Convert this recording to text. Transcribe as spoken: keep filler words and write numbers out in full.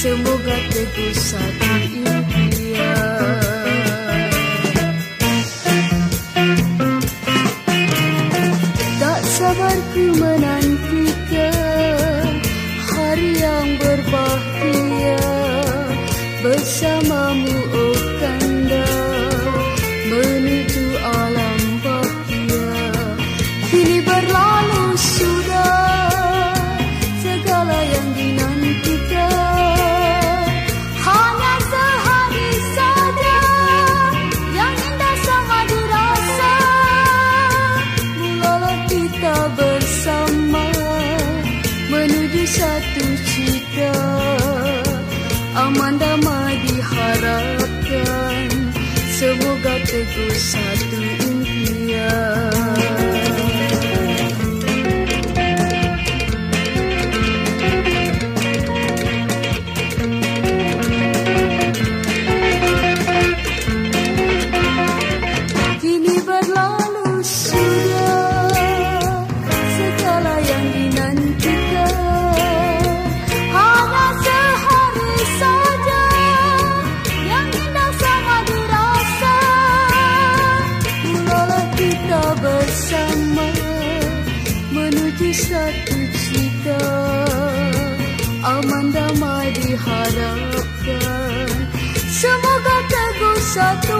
semoga teguh satu impian. Tak sabar ku menantikan hari yang berbahagia bersamamu, oh kanda, menuju alam bahagia. Kini berlalu sudah segala yang dinantikan, hanya sehari saja yang indah sama dirasa. Mulalah kita bersama menuju satu cita, aman damai diharapkan, semoga teguh satu impian. Kini berlalu sudah segala yang dinantikan, hanya sehari saja yang indah sama dirasa. Mulalah kita bersama menuju satu cita, aman damai diharapkan, semoga teguh satu